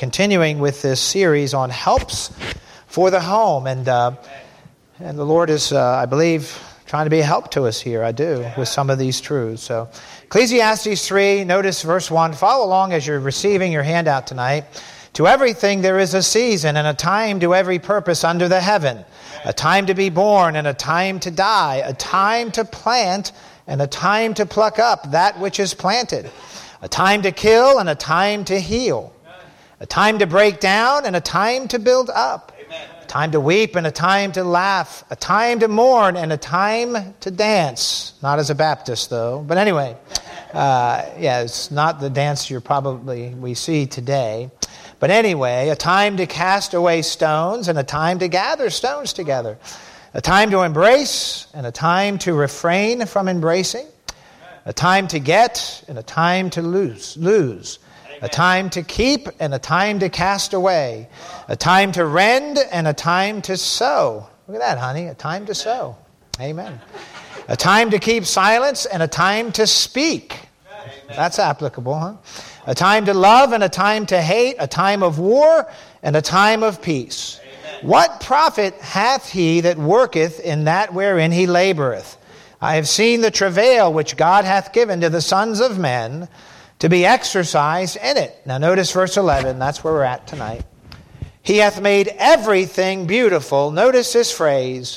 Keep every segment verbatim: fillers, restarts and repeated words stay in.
continuing with this series on helps for the home. And uh, and the Lord is, uh, I believe, trying to be a help to us here. I do, with some of these truths. So Ecclesiastes three, notice verse one. Follow along as you're receiving your handout tonight. To everything there is a season and a time to every purpose under the heaven. A time to be born and a time to die. A time to plant and a time to pluck up that which is planted. A time to kill and a time to heal. A time to break down and a time to build up. A time to weep and a time to laugh. A time to mourn and a time to dance. Not as a Baptist, though. But anyway, uh, yeah, it's not the dance you're probably we see today. But anyway, a time to cast away stones and a time to gather stones together. A time to embrace and a time to refrain from embracing. A time to get and a time to lose. lose. A time to keep and a time to cast away. A time to rend and a time to sow. Look at that, honey. A time to sow. Amen. A time to keep silence and a time to speak. That's applicable, huh? A time to love and a time to hate. A time of war and a time of peace. What profit hath he that worketh in that wherein he laboureth? I have seen the travail which God hath given to the sons of men, to be exercised in it. Now notice verse eleven, that's where we're at tonight. He hath made everything beautiful, notice this phrase,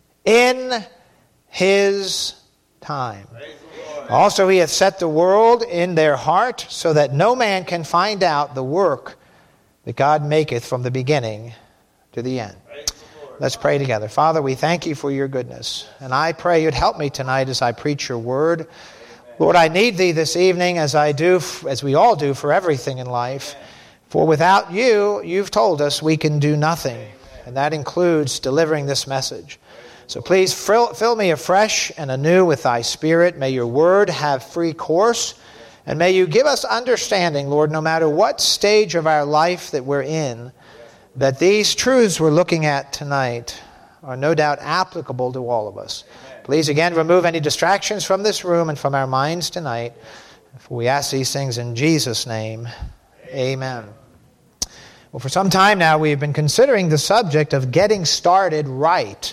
in his time. Also he hath set the world in their heart, so that no man can find out the work that God maketh from the beginning to the end. Let's pray together. Father, we thank you for your goodness, and I pray you'd help me tonight as I preach your word. Lord, I need thee this evening as I do, as we all do for everything in life. For without you, you've told us we can do nothing. And that includes delivering this message. So please fill, fill me afresh and anew with thy Spirit. May your word have free course. And may you give us understanding, Lord, no matter what stage of our life that we're in, that these truths we're looking at tonight are no doubt applicable to all of us. Please again remove any distractions from this room and from our minds tonight. For we ask these things in Jesus' name. Amen. Well, for some time now we've been considering the subject of getting started right.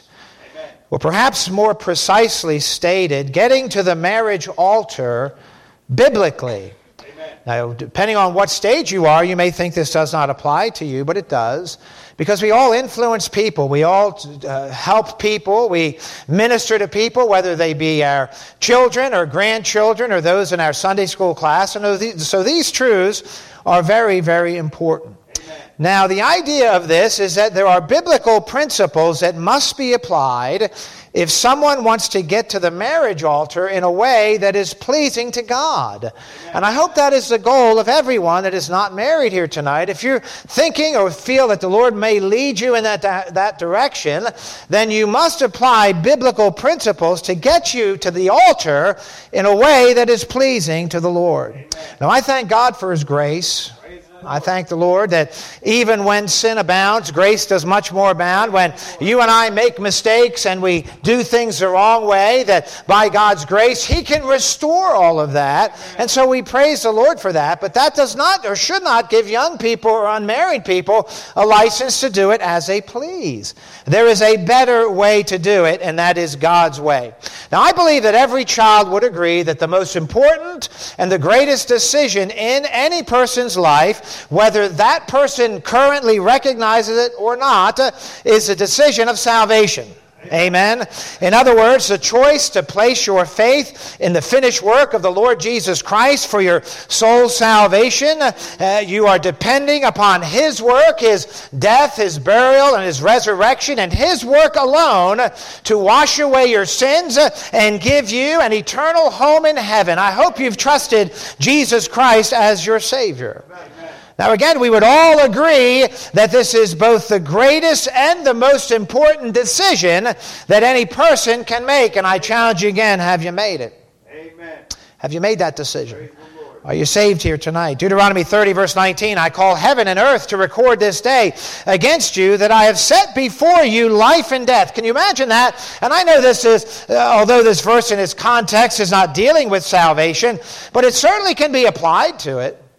Or perhaps more precisely stated, getting to the marriage altar biblically. Now, depending on what stage you are, you may think this does not apply to you, but it does. Because we all influence people. We all uh, help people. We minister to people, whether they be our children or grandchildren or those in our Sunday school class. And so these truths are very, very important. Now, the idea of this is that there are biblical principles that must be applied if someone wants to get to the marriage altar in a way that is pleasing to God. And I hope that is the goal of everyone that is not married here tonight. If you're thinking or feel that the Lord may lead you in that, that direction, then you must apply biblical principles to get you to the altar in a way that is pleasing to the Lord. Now, I thank God for His grace. I thank the Lord that even when sin abounds, grace does much more abound. When you and I make mistakes and we do things the wrong way, that by God's grace, He can restore all of that. And so we praise the Lord for that. But that does not or should not give young people or unmarried people a license to do it as they please. There is a better way to do it, and that is God's way. Now, I believe that every child would agree that the most important and the greatest decision in any person's life, whether that person currently recognizes it or not, is the decision of salvation. Amen. In other words, the choice to place your faith in the finished work of the Lord Jesus Christ for your soul's salvation. Uh, you are depending upon His work, His death, His burial, and His resurrection, and His work alone to wash away your sins and give you an eternal home in heaven. I hope you've trusted Jesus Christ as your Savior. Now again, we would all agree that this is both the greatest and the most important decision that any person can make. And I challenge you again, have you made it? Amen. Have you made that decision? Are you saved here tonight? Deuteronomy thirty, verse nineteen, I call heaven and earth to record this day against you that I have set before you life and death. Can you imagine that? And I know this is, uh, although this verse in its context is not dealing with salvation, but it certainly can be applied to it.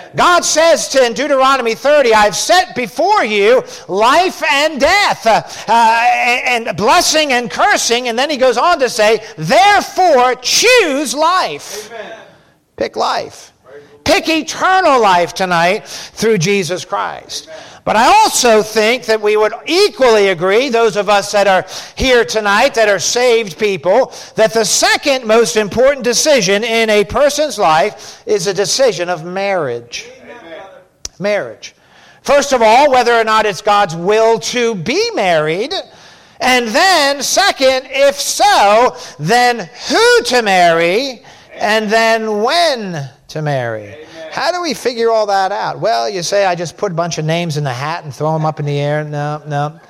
God says to, in Deuteronomy thirty, I've set before you life and death, uh, uh, and blessing and cursing. And then he goes on to say, therefore choose life. Amen. Pick life. Pick eternal life tonight through Jesus Christ. Amen. But I also think that we would equally agree, those of us that are here tonight, that are saved people, that the second most important decision in a person's life is a decision of marriage. Amen. Marriage. First of all, whether or not it's God's will to be married. And then, second, if so, then who to marry, and then when to marry. How do we figure all that out? Well, you say, I just put a bunch of names in the hat and throw them up in the air. No, no.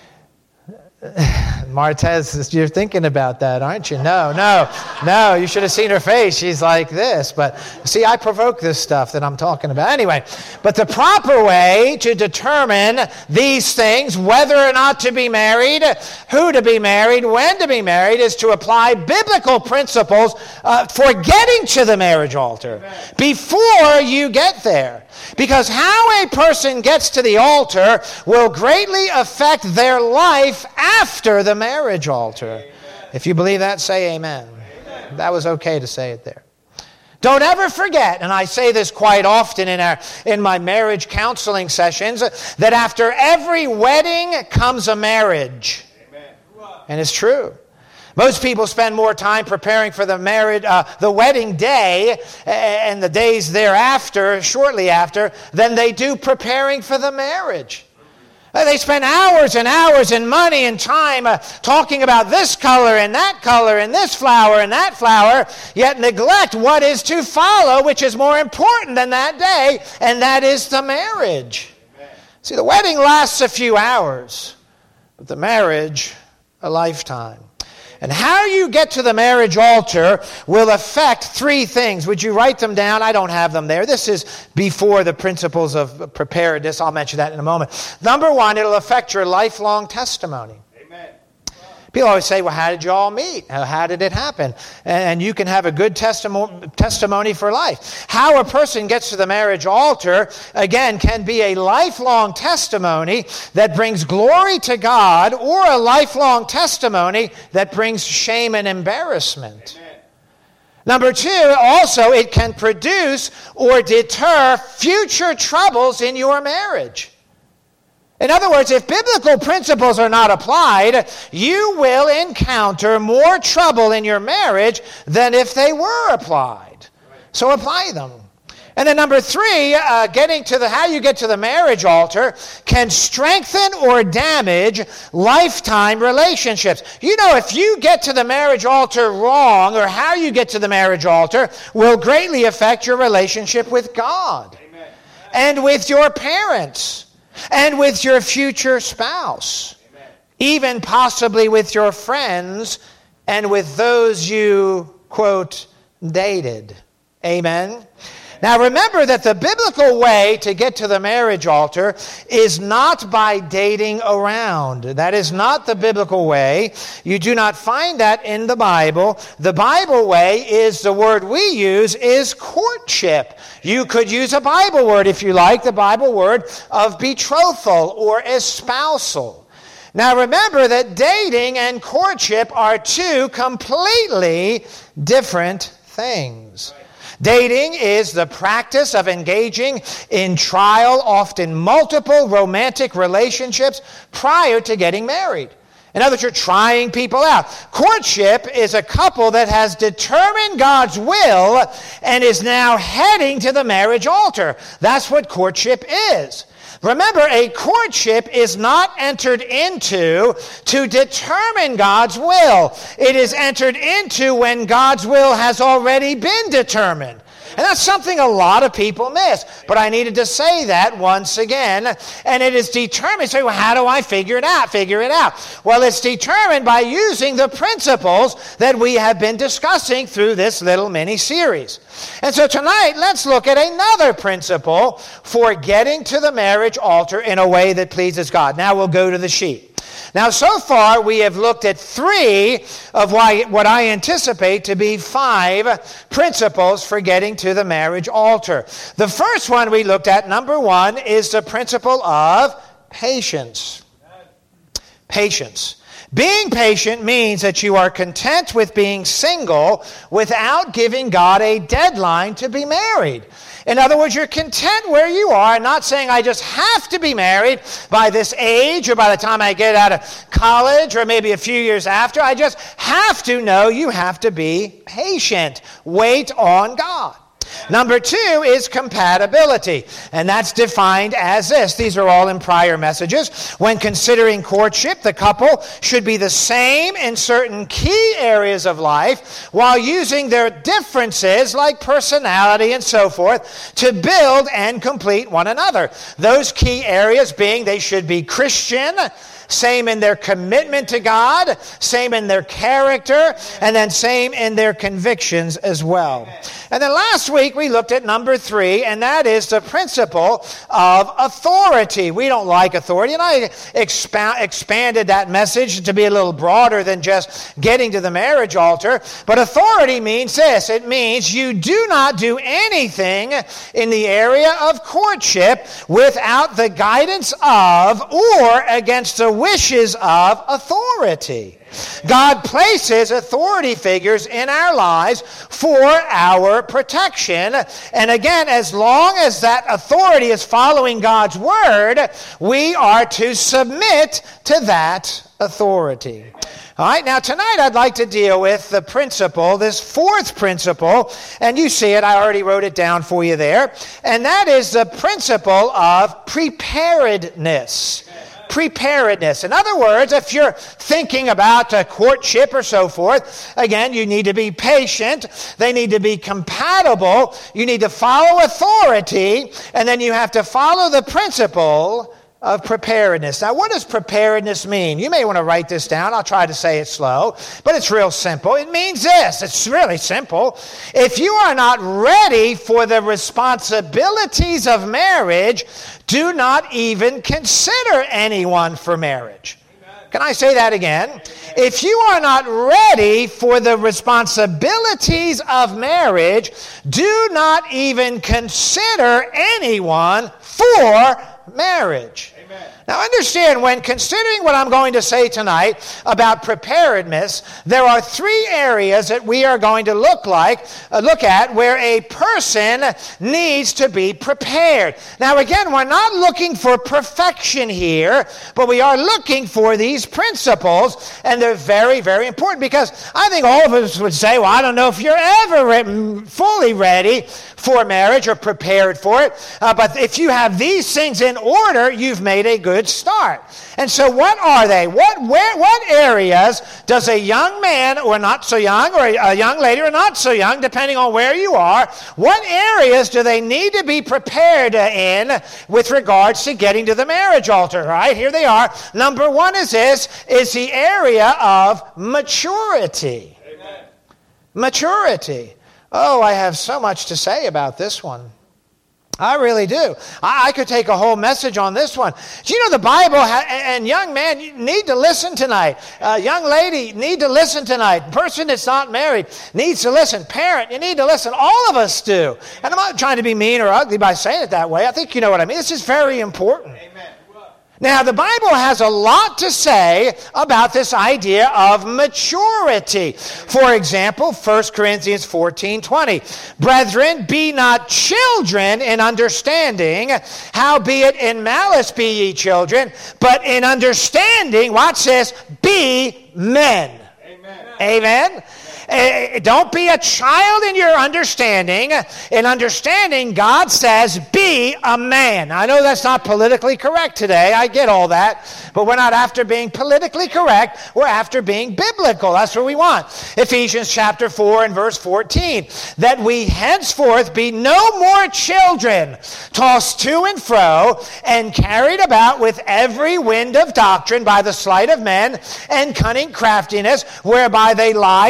Martez, you're thinking about that, aren't you? No, no, no. You should have seen her face. She's like this. But see, I provoke this stuff that I'm talking about. Anyway, but the proper way to determine these things, whether or not to be married, who to be married, when to be married, is to apply biblical principles uh, for getting to the marriage altar before you get there. Because how a person gets to the altar will greatly affect their life after the marriage altar. Amen. If you believe that, say amen. Amen. That was okay to say it there. Don't ever forget, and I say this quite often in our in my marriage counseling sessions, that after every wedding comes a marriage. Amen. And it's true. Most people spend more time preparing for the marriage, uh, the wedding day and the days thereafter, shortly after, than they do preparing for the marriage. They spend hours and hours and money and time uh, talking about this color and that color and this flower and that flower, yet neglect what is to follow, which is more important than that day, and that is the marriage. Amen. See, the wedding lasts a few hours, but the marriage, a lifetime. And how you get to the marriage altar will affect three things. Would you write them down? I don't have them there. This is before the principles of preparedness. I'll mention that in a moment. Number one, it'll affect your lifelong testimony. Amen. People always say, well, how did you all meet? How did it happen? And you can have a good testimony testimony for life. How a person gets to the marriage altar, again, can be a lifelong testimony that brings glory to God, or a lifelong testimony that brings shame and embarrassment. Amen. Number two, also, it can produce or deter future troubles in your marriage. In other words, if biblical principles are not applied, you will encounter more trouble in your marriage than if they were applied. So apply them. And then number three, uh, getting to the how you get to the marriage altar can strengthen or damage lifetime relationships. You know, if you get to the marriage altar wrong, or how you get to the marriage altar will greatly affect your relationship with God. Amen. And with your parents. And with your future spouse. Amen. Even possibly with your friends and with those you, quote, dated. Amen? Now remember that the biblical way to get to the marriage altar is not by dating around. That is not the biblical way. You do not find that in the Bible. The Bible way is, the word we use is courtship. You could use a Bible word if you like, the Bible word of betrothal or espousal. Now remember that dating and courtship are two completely different things. Dating is the practice of engaging in trial, often multiple romantic relationships prior to getting married. In other words, you're trying people out. Courtship is a couple that has determined God's will and is now heading to the marriage altar. That's what courtship is. Remember, a courtship is not entered into to determine God's will. It is entered into when God's will has already been determined. And that's something a lot of people miss. But I needed to say that once again. And it is determined. So, well, how do I figure it out? Figure it out. Well, it's determined by using the principles that we have been discussing through this little mini-series. And so tonight, let's look at another principle for getting to the marriage altar in a way that pleases God. Now we'll go to the sheet. Now, so far, we have looked at three of why, what I anticipate to be five principles for getting to the marriage altar. The first one we looked at, number one, is the principle of patience. Patience. Being patient means that you are content with being single without giving God a deadline to be married. In other words, you're content where you are, not saying I just have to be married by this age or by the time I get out of college or maybe a few years after. I just have to know you have to be patient. Wait on God. Number two is compatibility, and that's defined as this. These are all in prior messages. When considering courtship, the couple should be the same in certain key areas of life while using their differences like personality and so forth to build and complete one another. Those key areas being they should be Christian, same in their commitment to God, same in their character, and then same in their convictions as well. And then last week we looked at number three, and that is the principle of authority. We don't like authority, and I expound, expanded that message to be a little broader than just getting to the marriage altar. But authority means this. It means you do not do anything in the area of courtship without the guidance of or against the wishes of authority. God places authority figures in our lives for our protection. And again, as long as that authority is following God's word, we are to submit to that authority. All right, now tonight I'd like to deal with the principle, this fourth principle, and you see it, I already wrote it down for you there, and that is the principle of preparedness. Preparedness. In other words, if you're thinking about a courtship or so forth, again, you need to be patient. They need to be compatible. You need to follow authority, and then you have to follow the principle of preparedness. Now, what does preparedness mean? You may want to write this down. I'll try to say it slow, but it's real simple. It means this. It's really simple. If you are not ready for the responsibilities of marriage, do not even consider anyone for marriage. Can I say that again? If you are not ready for the responsibilities of marriage, do not even consider anyone for marriage. Amen. Now understand, when considering what I'm going to say tonight about preparedness, there are three areas that we are going to look like, uh, look at where a person needs to be prepared. Now again, we're not looking for perfection here, but we are looking for these principles, and they're very, very important, because I think all of us would say, well, I don't know if you're ever re- fully ready for marriage or prepared for it, uh, but if you have these things in order, you've made a good start. And so what are they? What where what areas does a young man or not so young, or a, a young lady or not so young, depending on where you are, what areas do they need to be prepared in with regards to getting to the marriage altar? Right, here they are. Number one is this, is the area of maturity. Amen. Maturity. Oh, I have so much to say about this one. I really do. I, I could take a whole message on this one. Do you know the Bible, ha- and young man, you need to listen tonight. Uh, young lady, need to listen tonight. Person that's not married needs to listen. Parent, you need to listen. All of us do. And I'm not trying to be mean or ugly by saying it that way. I think you know what I mean. This is very important. Amen. Now, the Bible has a lot to say about this idea of maturity. For example, First Corinthians fourteen twenty. Brethren, be not children in understanding, howbeit in malice be ye children, but in understanding, watch this, be men. Amen. Amen. Uh, don't be a child in your understanding. In understanding, God says, be a man. I know that's not politically correct today. I get all that. But we're not after being politically correct. We're after being biblical. That's what we want. Ephesians chapter four and verse fourteen. That we henceforth be no more children, tossed to and fro, and carried about with every wind of doctrine by the sleight of men and cunning craftiness, whereby they lie in wait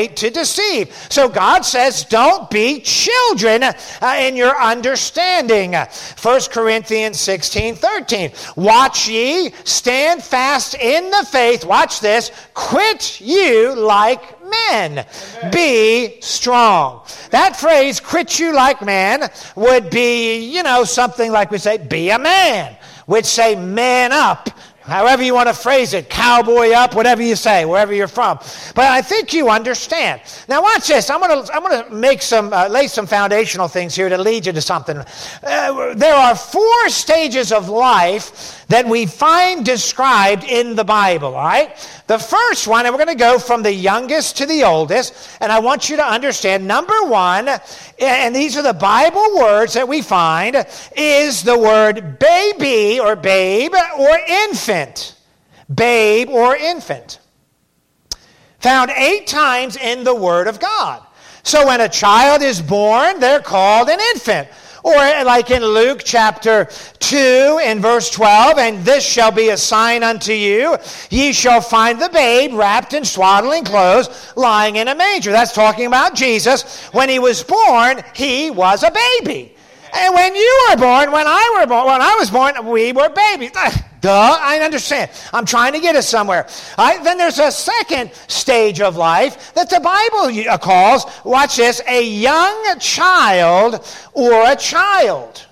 wait to deceive. So God says, don't be children uh, in your understanding. First Corinthians sixteen thirteen. Watch ye, stand fast in the faith. Watch this. Quit you like men. Amen. Be strong. That phrase, quit you like men, would be, you know, something like we say, be a man. We'd say, man up. However you want to phrase it, cowboy up, whatever you say, wherever you're from. But I think you understand. Now watch this. I'm going to I'm going to make some uh, lay some foundational things here to lead you to something. Uh, there are four stages of life that we find described in the Bible. All right. The first one, and we're going to go from the youngest to the oldest, and I want you to understand. Number one, and these are the Bible words that we find, is the word baby or babe or infant. Babe or infant. Found eight times in the Word of God. So when a child is born, they're called an infant. Or like in Luke chapter two and verse twelve, and this shall be a sign unto you, ye shall find the babe wrapped in swaddling clothes, lying in a manger. That's talking about Jesus. When he was born, he was a baby. And when you were born, when I were born, when I was born, we were babies. Duh, I understand. I'm trying to get us somewhere. All right, then there's a second stage of life that the Bible calls, watch this, a young child or a child.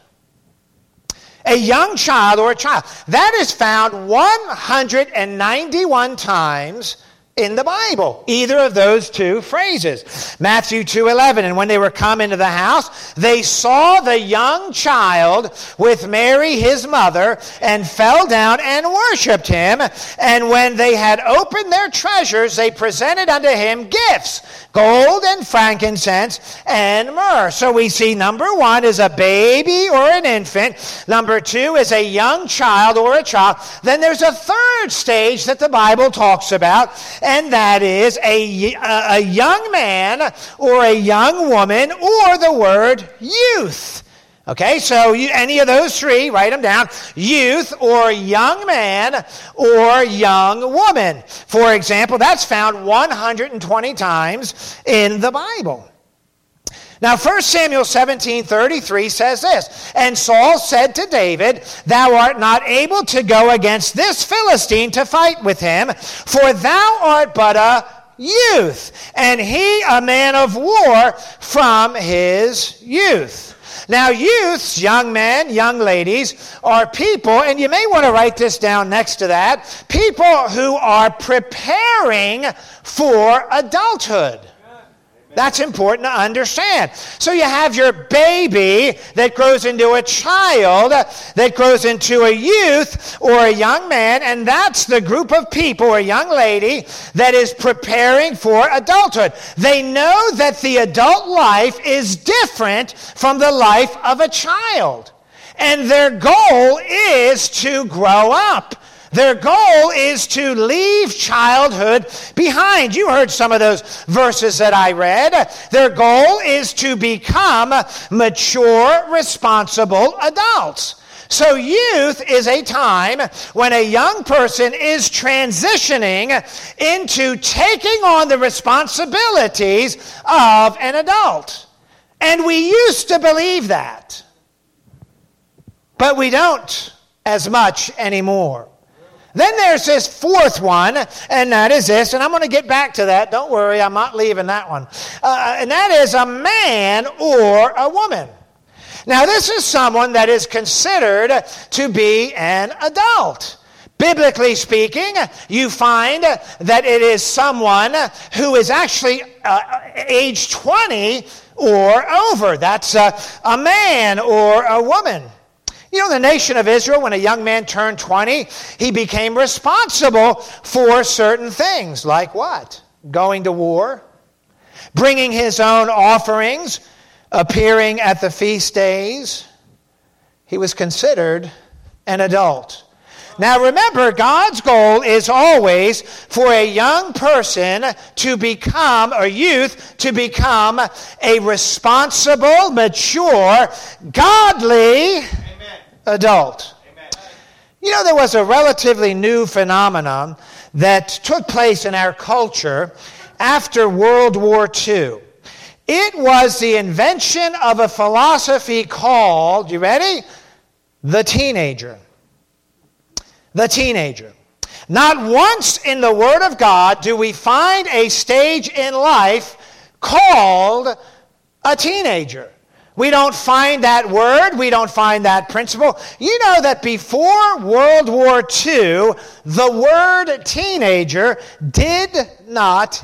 A young child or a child. That is found one hundred ninety-one times in the Bible, either of those two phrases. Matthew two eleven, and when they were come into the house, they saw the young child with Mary his mother, and fell down and worshipped him. And when they had opened their treasures, they presented unto him gifts, gold and frankincense and myrrh. So we see number one is a baby or an infant. Number two is a young child or a child. Then there's a third stage that the Bible talks about, and that is a, a young man or a young woman, or the word youth. Okay, so you, any of those three, write them down. Youth or young man or young woman. For example, that's found one hundred twenty times in the Bible. Now, First Samuel seventeen thirty-three says this, and Saul said to David, thou art not able to go against this Philistine to fight with him, for thou art but a youth, and he a man of war from his youth. Now, youths, young men, young ladies, are people, and you may want to write this down next to that, people who are preparing for adulthood. That's important to understand. So you have your baby that grows into a child, that grows into a youth or a young man, and that's the group of people or young lady that is preparing for adulthood. They know that the adult life is different from the life of a child, and their goal is to grow up. Their goal is to leave childhood behind. You heard some of those verses that I read. Their goal is to become mature, responsible adults. So youth is a time when a young person is transitioning into taking on the responsibilities of an adult. And we used to believe that, but we don't as much anymore. Then there's this fourth one, and that is this, and I'm going to get back to that. Don't worry, I'm not leaving that one. Uh, and that is a man or a woman. Now, this is someone that is considered to be an adult. Biblically speaking, you find that it is someone who is actually uh, age twenty or over. That's a, a man or a woman. You know, the nation of Israel, when a young man turned twenty, he became responsible for certain things. Like what? Going to war, bringing his own offerings, appearing at the feast days. He was considered an adult. Now remember, God's goal is always for a young person to become, or youth, to become a responsible, mature, godly adult. Amen. You know, there was a relatively new phenomenon that took place in our culture, after World War Two. It was the invention of a philosophy called, you ready? The teenager. The teenager. Not once in the Word of God do we find a stage in life called a teenager. We don't find that word. We don't find that principle. You know that before World War Two, the word teenager did not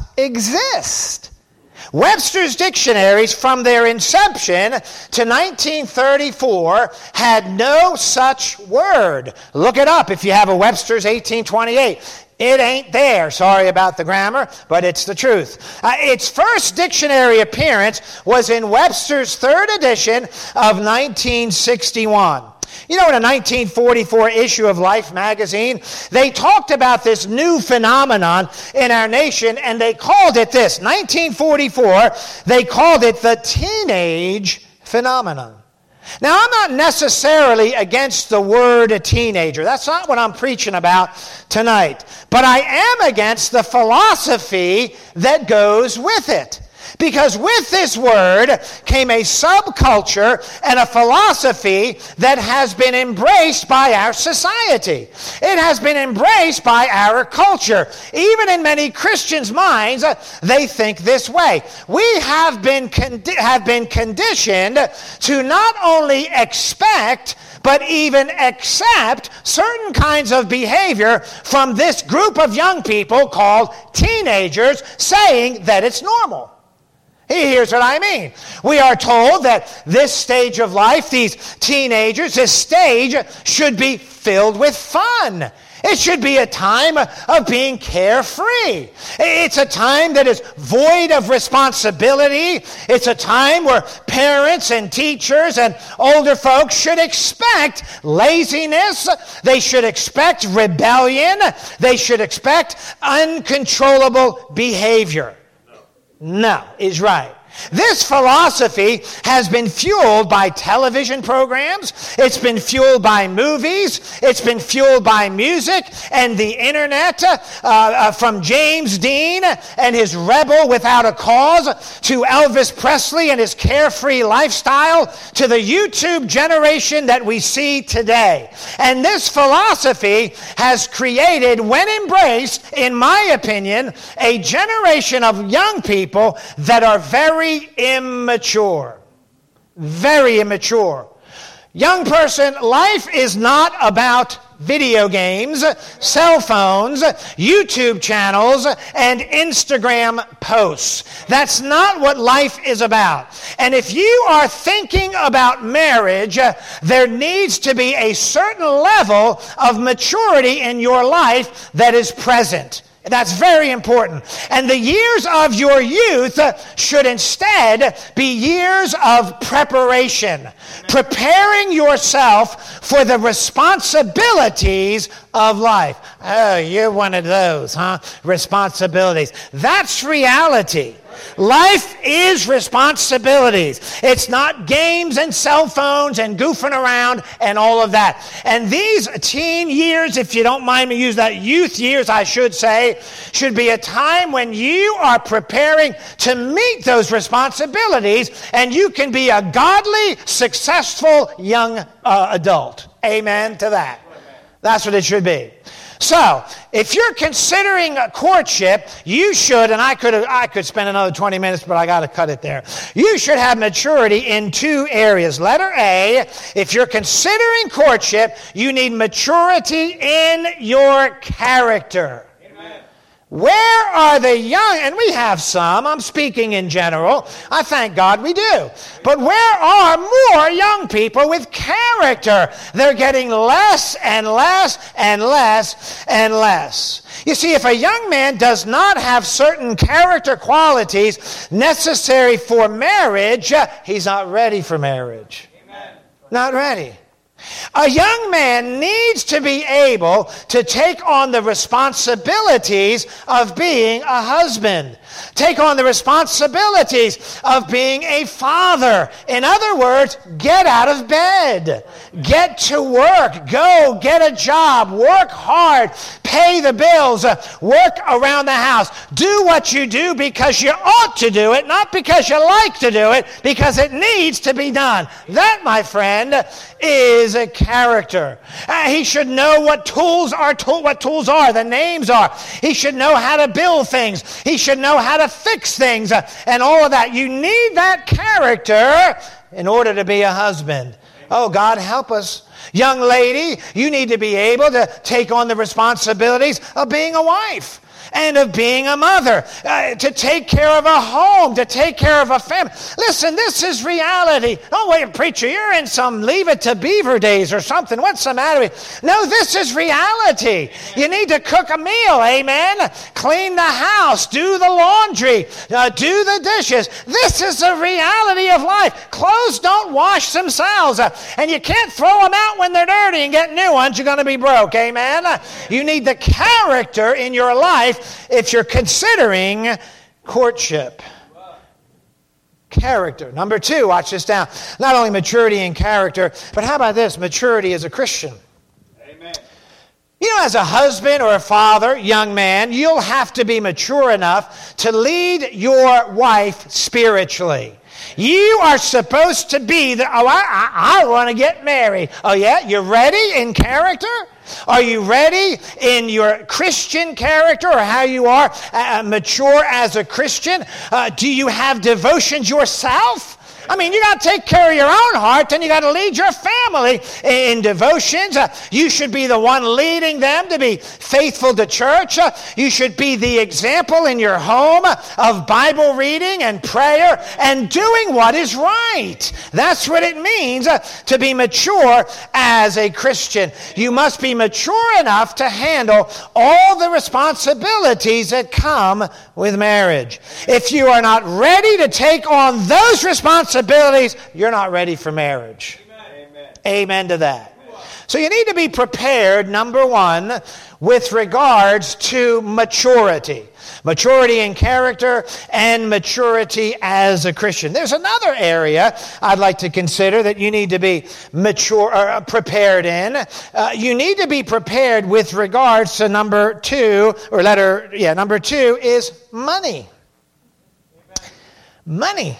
exist. Webster's dictionaries from their inception to nineteen thirty-four had no such word. Look it up if you have a Webster's eighteen twenty-eight. It ain't there. Sorry about the grammar, but it's the truth. Uh, its first dictionary appearance was in Webster's third edition of nineteen sixty-one. You know, in a nineteen forty-four issue of Life magazine, they talked about this new phenomenon in our nation, and they called it this. nineteen forty-four, they called it the teenage phenomenon. Now, I'm not necessarily against the word teenager. That's not what I'm preaching about tonight. But I am against the philosophy that goes with it. Because with this word came a subculture and a philosophy that has been embraced by our society. It has been embraced by our culture. Even in many Christians' minds, they think this way. We have been condi- have been conditioned to not only expect, but even accept certain kinds of behavior from this group of young people called teenagers, saying that it's normal. Here's what I mean. We are told that this stage of life, these teenagers, this stage should be filled with fun. It should be a time of being carefree. It's a time that is void of responsibility. It's a time where parents and teachers and older folks should expect laziness. They should expect rebellion. They should expect uncontrollable behavior. No, is right. This philosophy has been fueled by television programs, it's been fueled by movies, it's been fueled by music and the internet, uh, uh, from James Dean and his Rebel Without a Cause to Elvis Presley and his carefree lifestyle to the YouTube generation that we see today. And this philosophy has created, when embraced, in my opinion, a generation of young people that are very immature. Very immature. Young person, life is not about video games, cell phones, YouTube channels, and Instagram posts. That's not what life is about. And if you are thinking about marriage, there needs to be a certain level of maturity in your life that is present. That's very important. And the years of your youth should instead be years of preparation, preparing yourself for the responsibilities of life. Oh, you're one of those, huh? Responsibilities. That's reality. Life is responsibilities. It's not games and cell phones and goofing around and all of that. And these teen years, if you don't mind me use that, youth years, I should say, should be a time when you are preparing to meet those responsibilities and you can be a godly, successful young uh, adult. Amen to that. That's what it should be. So, if you're considering a courtship, you should, and I could I could spend another twenty minutes, but I got to cut it there. You should have maturity in two areas. Letter A, if you're considering courtship, you need maturity in your character. Where are the young, and we have some, I'm speaking in general, I thank God we do, but where are more young people with character? They're getting less and less and less and less. You see, if a young man does not have certain character qualities necessary for marriage, he's not ready for marriage. Amen. Not ready. A young man needs to be able to take on the responsibilities of being a husband, take on the responsibilities of being a father. In other words, get out of bed, get to work, go get a job, work hard, pay pay the bills, uh, work around the house. Do what you do because you ought to do it, not because you like to do it, because it needs to be done. That, my friend, is a character. Uh, he should know what tools are, tool, what tools are, the names are. He should know how to build things. He should know how to fix things uh, and all of that. You need that character in order to be a husband. Oh, God, help us. Young lady, you need to be able to take on the responsibilities of being a wife and of being a mother, uh, to take care of a home, to take care of a family. Listen, this is reality. Oh, wait, preacher, you're in some Leave It to Beaver days or something. What's the matter with you? No, this is reality. You need to cook a meal, amen? Clean the house, do the laundry, uh, do the dishes. This is the reality of life. Clothes don't wash themselves, uh, and you can't throw them out when they're dirty and get new ones. You're going to be broke, amen? Uh, you need the character in your life if you're considering courtship. Character. Number two, watch this down. Not only maturity in character, but how about this? Maturity as a Christian. Amen. You know, as a husband or a father, young man, you'll have to be mature enough to lead your wife spiritually. You are supposed to be the, oh, I, I, I want to get married. Oh, yeah? You're ready in character? Are you ready in your Christian character or how you are uh, mature as a Christian? Uh, do you have devotions yourself? I mean, you got to take care of your own heart, and you got to lead your family in devotions. Uh, you should be the one leading them to be faithful to church. Uh, you should be the example in your home of Bible reading and prayer and doing what is right. That's what it means uh, to be mature as a Christian. You must be mature enough to handle all the responsibilities that come with marriage. If you are not ready to take on those responsibilities, you're not ready for marriage. Amen. Amen to that. So you need to be prepared, number one, with regards to maturity. Maturity in character and maturity as a Christian. There's another area I'd like to consider that you need to be mature, or prepared in. Uh, you need to be prepared with regards to number two, or letter, yeah, number two is money. Amen. Money.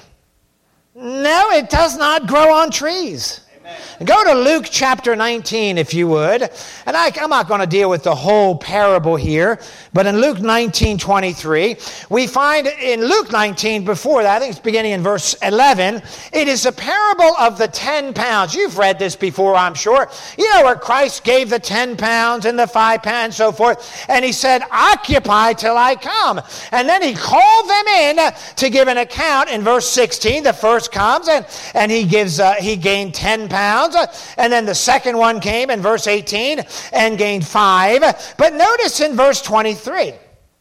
No, it does not grow on trees. Amen. Go to Luke chapter nineteen, if you would. And I, I'm not going to deal with the whole parable here, but in Luke nineteen twenty-three, we find in Luke nineteen, before that, I think it's beginning in verse eleven, it is a parable of the ten pounds. You've read this before, I'm sure. You know, where Christ gave the ten pounds and the five pounds and so forth, and he said, occupy till I come. And then he called them in to give an account in verse sixteen. The first comes, and, and he gives, uh, he gained ten pounds, and then the second one came in verse eighteen and gained five. But notice in verse twenty-three,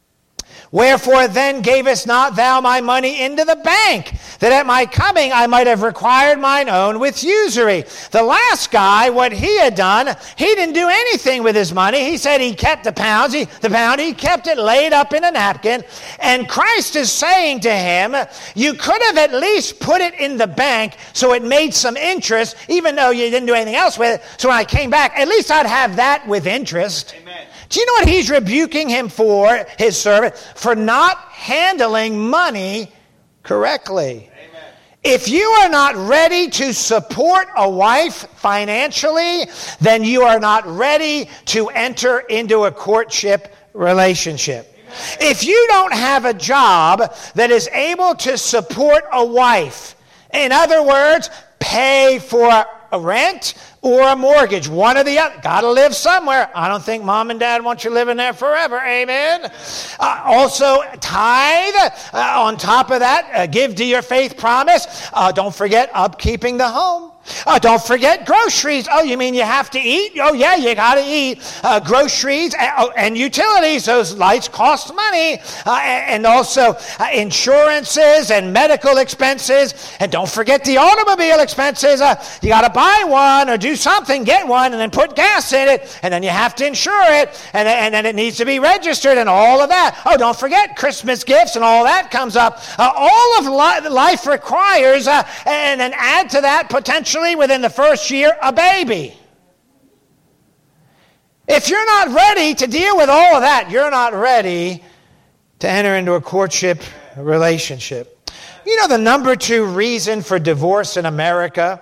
wherefore then gavest not thou my money into the bank, that at my coming I might have required mine own with usury? The last guy, what he had done, he didn't do anything with his money. He said he kept the pounds, he, the pound, he kept it laid up in a napkin. And Christ is saying to him, you could have at least put it in the bank so it made some interest, even though you didn't do anything else with it. So when I came back, at least I'd have that with interest. Amen. Do you know what he's rebuking him for, his servant? For not handling money correctly. Amen. If you are not ready to support a wife financially, then you are not ready to enter into a courtship relationship. Amen. If you don't have a job that is able to support a wife, in other words, pay for a rent or a mortgage, one or the other. Got to live somewhere. I don't think mom and dad want you living there forever. Amen. Uh, also, tithe. Uh, on top of that, uh, give to your faith promise. Uh, don't forget upkeeping the home. Uh, don't forget groceries. Oh, you mean you have to eat? Oh, yeah, you got to eat. Uh, groceries and, oh, and utilities. Those lights cost money. Uh, and also uh, insurances and medical expenses. And don't forget the automobile expenses. Uh, you got to buy one or do something, get one, and then put gas in it. And then you have to insure it. And, and then it needs to be registered and all of that. Oh, don't forget Christmas gifts and all that comes up. Uh, all of li- life requires, uh, and then add to that potential within the first year, a baby. If you're not ready to deal with all of that, you're not ready to enter into a courtship relationship. You know, the number two reason for divorce in America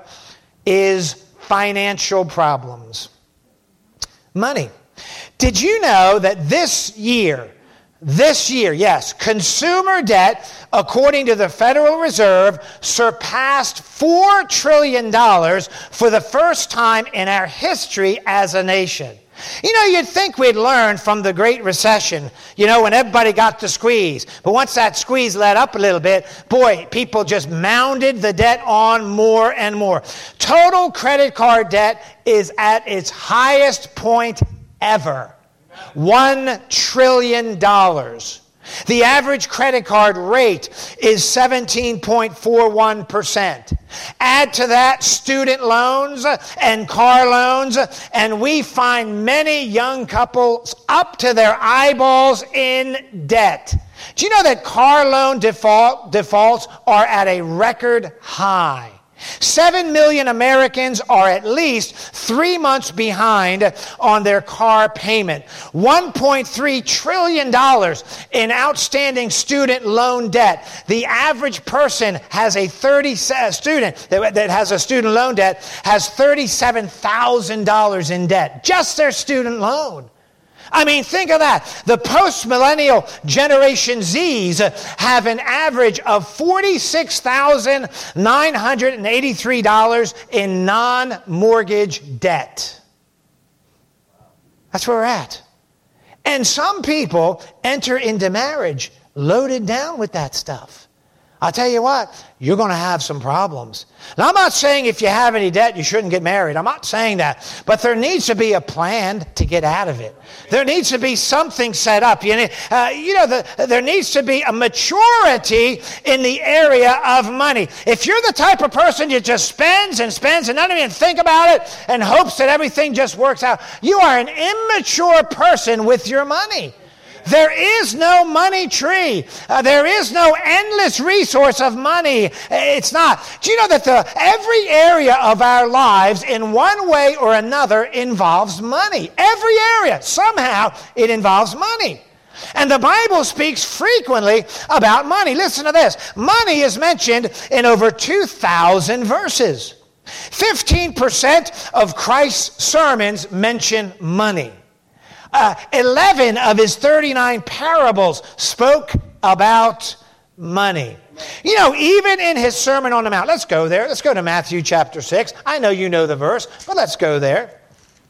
is financial problems. Money. Did you know that this year, this year, yes, consumer debt, according to the Federal Reserve, surpassed four trillion dollars for the first time in our history as a nation. You know, you'd think we'd learn from the Great Recession, you know, when everybody got the squeeze. But once that squeeze let up a little bit, boy, people just mounded the debt on more and more. Total credit card debt is at its highest point ever. One trillion dollars. The average credit card rate is seventeen point four one percent. Add to that student loans and car loans, and we find many young couples up to their eyeballs in debt. Do you know that car loan default defaults are at a record high? Seven million Americans are at least three months behind on their car payment. one point three trillion dollars in outstanding student loan debt. The average person has a thirty student that, that has a student loan debt has thirty-seven thousand dollars in debt. Just their student loan. I mean, think of that. The post-millennial Generation Zs have an average of forty-six thousand nine hundred eighty-three dollars in non-mortgage debt. That's where we're at. And some people enter into marriage loaded down with that stuff. I'll tell you what, you're going to have some problems. Now, I'm not saying if you have any debt, you shouldn't get married. I'm not saying that. But there needs to be a plan to get out of it. There needs to be something set up. You know, uh, you know the, there needs to be a maturity in the area of money. If you're the type of person that just spends and spends and doesn't even think about it and hopes that everything just works out, you are an immature person with your money. There is no money tree. Uh, there is no endless resource of money. It's not. Do you know that the, every area of our lives in one way or another involves money? Every area. Somehow it involves money. And the Bible speaks frequently about money. Listen to this. Money is mentioned in over two thousand verses. fifteen percent of Christ's sermons mention money. Uh, eleven of his thirty-nine parables spoke about money. You know, even in his Sermon on the Mount, let's go there. Let's go to Matthew chapter six. I know you know the verse, but let's go there.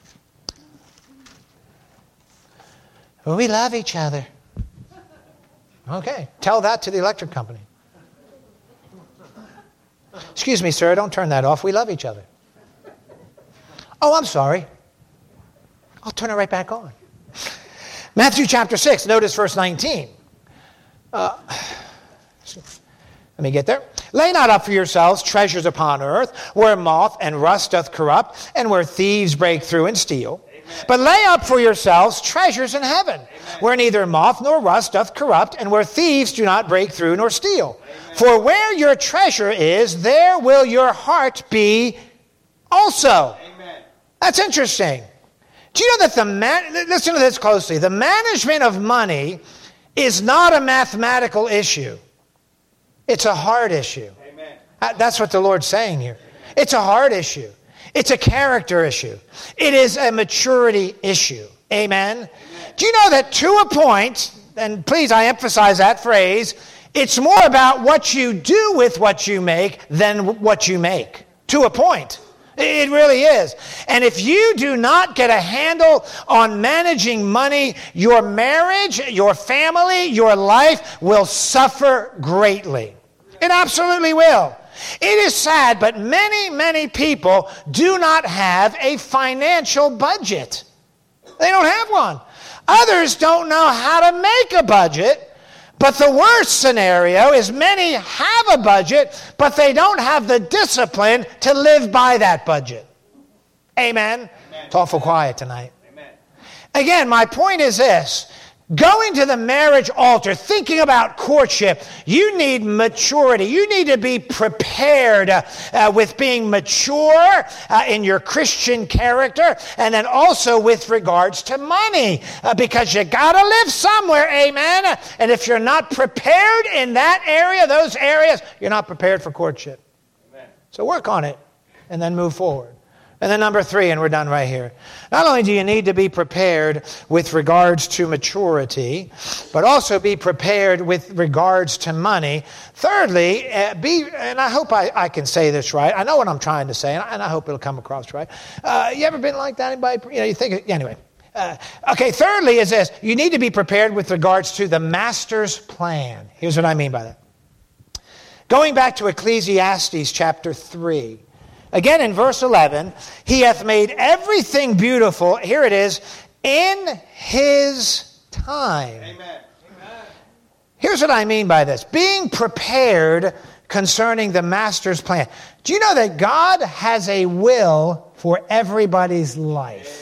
We love each other. Okay, tell that to the electric company. Excuse me, sir, don't turn that off. We love each other. Oh, I'm sorry. I'll turn it right back on. Matthew chapter six, notice verse nineteen. Uh, let me get there. Lay not up for yourselves treasures upon earth, where moth and rust doth corrupt, and where thieves break through and steal. Amen. But lay up for yourselves treasures in heaven, Amen. Where neither moth nor rust doth corrupt, and where thieves do not break through nor steal. Amen. For where your treasure is, there will your heart be also. Amen. That's interesting. Do you know that the man, listen to this closely, the management of money is not a mathematical issue. It's a heart issue. Amen. That's what the Lord's saying here. It's a heart issue. It's a character issue. It is a maturity issue. Amen. Amen. Do you know that to a point, and please I emphasize that phrase, it's more about what you do with what you make than what you make. To a point. It really is. And if you do not get a handle on managing money, your marriage, your family, your life will suffer greatly. It absolutely will. It is sad, but many, many people do not have a financial budget. They don't have one. Others don't know how to make a budget. But the worst scenario is many have a budget, but they don't have the discipline to live by that budget. Amen? Amen. It's awful quiet tonight. Amen. Again, my point is this. going to the marriage altar, thinking about courtship, you need maturity. You need to be prepared uh, uh, with being mature uh, in your Christian character, and then also with regards to money, uh, because you got to live somewhere, amen? And if you're not prepared in that area, those areas, you're not prepared for courtship. Amen. So work on it, and then move forward. And then number three, and we're done right here. Not only do you need to be prepared with regards to maturity, but also be prepared with regards to money. Thirdly, uh, be, and I hope I, I can say this right. I know what I'm trying to say, and I, and I hope it'll come across right. Uh, you ever been like that? Anybody? You know, you think, anyway. Uh, okay, thirdly is this. You need to be prepared with regards to the master's plan. Here's what I mean by that. Going back to Ecclesiastes chapter three. Again, in verse eleven, he hath made everything beautiful, here it is, in his time. Amen. Amen. Here's what I mean by this. Being prepared concerning the master's plan. Do you know that God has a will for everybody's life?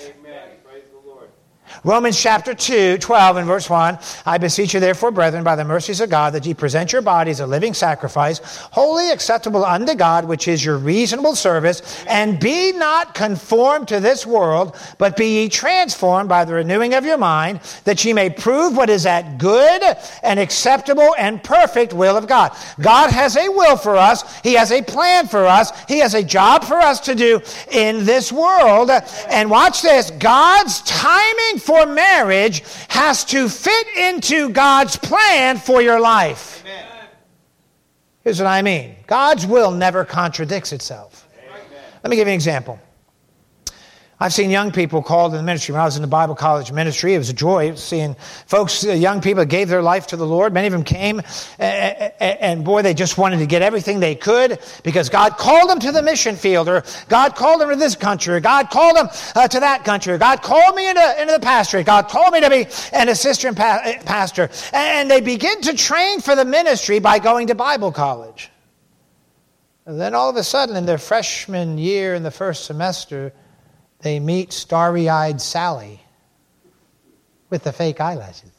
Romans chapter two, twelve and verse one, I beseech you therefore, brethren, by the mercies of God, that ye present your bodies a living sacrifice, wholly acceptable unto God, which is your reasonable service, and be not conformed to this world, but be ye transformed by the renewing of your mind, that ye may prove what is that good and acceptable and perfect will of God. God has a will for us. He has a plan for us. He has a job for us to do in this world. And watch this, God's timing for marriage has to fit into God's plan for your life. Amen. Here's what I mean. God's will never contradicts itself. Amen. Let me give you an example. I've seen young people called in the ministry. When I was in the Bible college ministry, it was a joy seeing folks, young people that gave their life to the Lord. Many of them came, and, and boy, they just wanted to get everything they could because God called them to the mission field, or God called them to this country, or God called them uh, to that country, or God called me into, into the pastorate. God called me to be an assistant pa- pastor. And they begin to train for the ministry by going to Bible college. And then all of a sudden, in their freshman year in the first semester, they meet starry-eyed Sally with the fake eyelashes.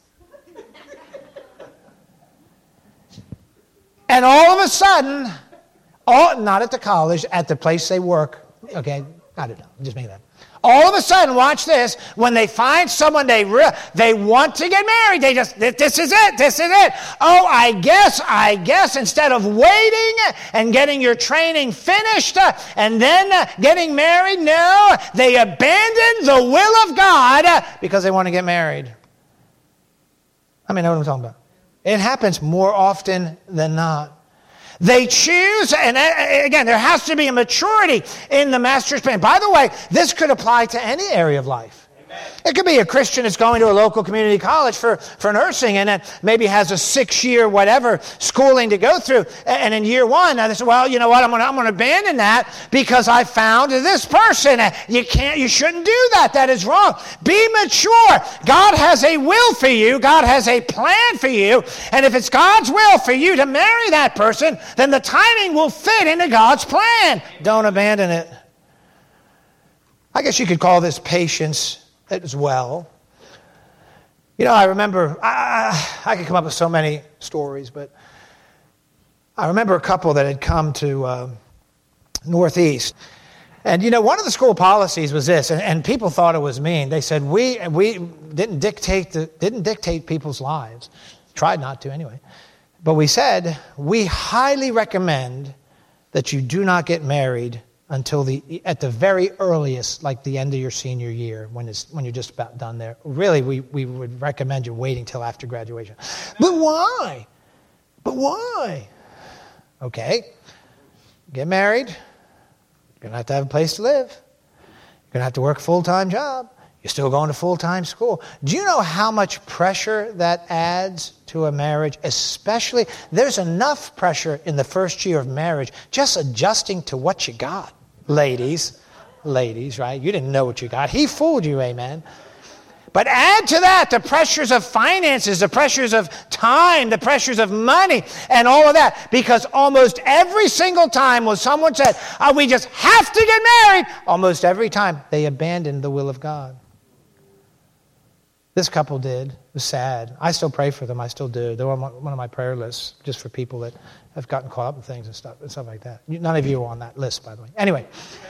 And all of a sudden, all, not at the college, at the place they work, okay, I don't know, just make that. All of a sudden, watch this, when they find someone they re- they want to get married, they just, this is it, this is it. Oh, I guess, I guess, instead of waiting and getting your training finished uh, and then uh, getting married, no, they abandon the will of God uh, because they want to get married. I mean, know what I'm talking about. It happens more often than not. They choose, and again, there has to be a maturity in the master's plan. By the way, this could apply to any area of life. Amen. It could be a Christian that's going to a local community college for, for nursing, and then maybe has a six-year whatever schooling to go through. And in year one, they say, well, you know what, I'm going to I'm going to abandon that because I found this person. You can't, you shouldn't do that. That is wrong. Be mature. God has a will for you. God has a plan for you. And if it's God's will for you to marry that person, then the timing will fit into God's plan. Don't abandon it. I guess you could call this patience as well. You know, I remember, I, I could come up with so many stories, but I remember a couple that had come to uh, Northeast. And, you know, one of the school policies was this, and, and people thought it was mean. They said, we we didn't dictate the, didn't dictate people's lives. Tried not to anyway. But we said, we highly recommend that you do not get married until the at the very earliest, like the end of your senior year, when it's when you're just about done there. Really, we, we would recommend you waiting till after graduation. But why? But why? Okay, get married. You're going to have to have a place to live. You're going to have to work a full-time job. You're still going to full-time school. Do you know how much pressure that adds to a marriage? Especially, there's enough pressure in the first year of marriage just adjusting to what you got. Ladies, ladies, right? You didn't know what you got. He fooled you, amen. But add to that the pressures of finances, the pressures of time, the pressures of money, and all of that. Because almost every single time when someone said, oh, we just have to get married, almost every time they abandoned the will of God. This couple did. It was sad. I still pray for them. I still do. They're on my, one of my prayer lists just for people that have gotten caught up in things and stuff and stuff like that. None of you are on that list, by the way. Anyway.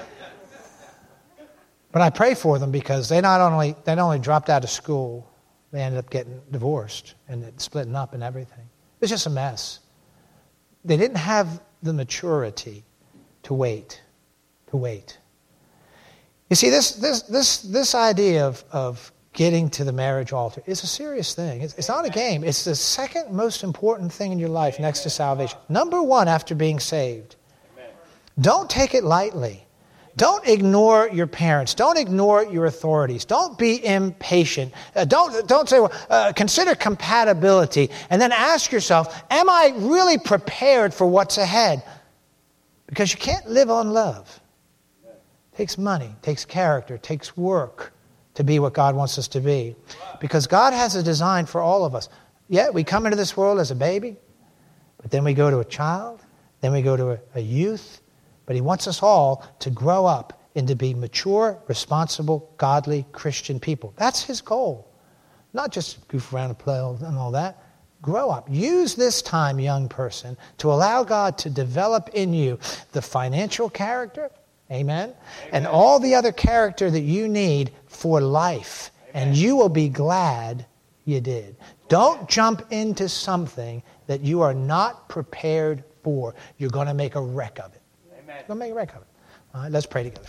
But I pray for them because they not only they not only dropped out of school, they ended up getting divorced and splitting up and everything. It was just a mess. They didn't have the maturity to wait, to wait. You see, this this this this idea of of getting to the marriage altar is a serious thing. It's, it's not a game. It's the second most important thing in your life next to salvation. Number one after being saved. Don't take it lightly. Don't ignore your parents. Don't ignore your authorities. Don't be impatient. Uh, don't, don't say, well, uh, consider compatibility. And then ask yourself, am I really prepared for what's ahead? Because you can't live on love. It takes money, takes character, takes work to be what God wants us to be. Because God has a design for all of us. Yeah, we come into this world as a baby, but then we go to a child, then we go to a, a youth, but He wants us all to grow up and to be mature, responsible, godly, Christian people. That's His goal. Not just goof around and play and all that. Grow up. Use this time, young person, to allow God to develop in you the financial character, amen, amen. And all the other character that you need for life. Amen. And you will be glad you did. Don't jump into something that you are not prepared for. You're going to make a wreck of it. Amen. You're going to make a wreck of it. All right, let's pray together.